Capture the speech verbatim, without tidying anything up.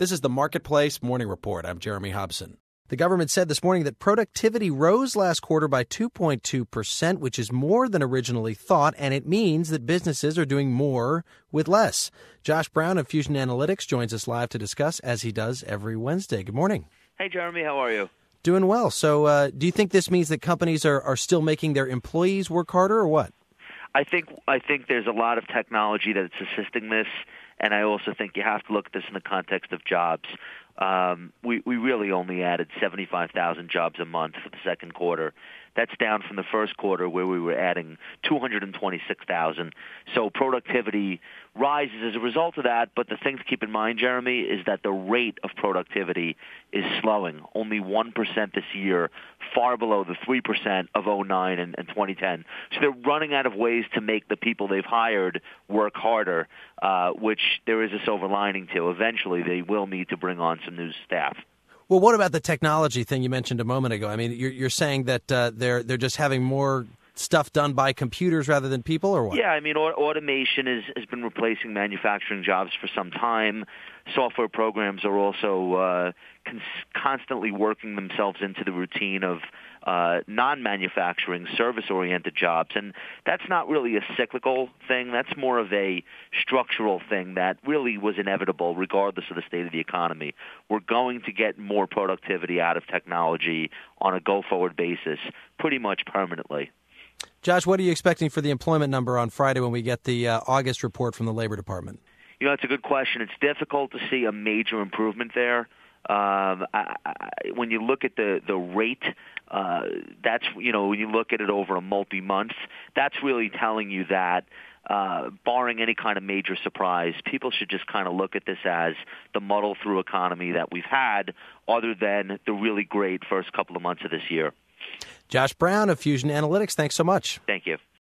This is the Marketplace Morning Report. I'm Jeremy Hobson. The government said this morning that productivity rose last quarter by two point two percent, which is more than originally thought, and it means that businesses are doing more with less. Josh Brown of Fusion Analytics joins us live to discuss, as he does every Wednesday. Good morning. Hey, Jeremy. How are you? Doing well. So uh, do you think this means that companies are, are still making their employees work harder, or what? I think I think there's a lot of technology that's assisting this, and I also think you have to look at this in the context of jobs. Um, we, we really only added seventy-five thousand jobs a month for the second quarter. That's down from the first quarter where we were adding two hundred twenty-six thousand. So productivity rises as a result of that. But the thing to keep in mind, Jeremy, is that the rate of productivity is slowing. Only one percent this year, far below the three percent of oh nine and, and twenty ten. So they're running out of ways to make the people they've hired work harder, uh, which there is a silver lining to. Eventually, they will need to bring on some new staff. Well, what about the technology thing you mentioned a moment ago? I mean, you're, you're saying that uh, they're they're just having more stuff done by computers rather than people, or what? Yeah, I mean, automation is, has been replacing manufacturing jobs for some time. Software programs are also uh, cons- constantly working themselves into the routine of uh, non-manufacturing, service-oriented jobs. And that's not really a cyclical thing. That's more of a structural thing that really was inevitable regardless of the state of the economy. We're going to get more productivity out of technology on a go-forward basis pretty much permanently. Josh, what are you expecting for the employment number on Friday when we get the uh, August report from the Labor Department? You know, it's a good question. It's difficult to see a major improvement there. Um, I, I, when you look at the, the rate, uh, that's, you know, when you look at it over a multi-month, that's really telling you that uh, barring any kind of major surprise, people should just kind of look at this as the muddle-through economy that we've had other than the really great first couple of months of this year. Josh Brown of Fusion Analytics, thanks so much. Thank you.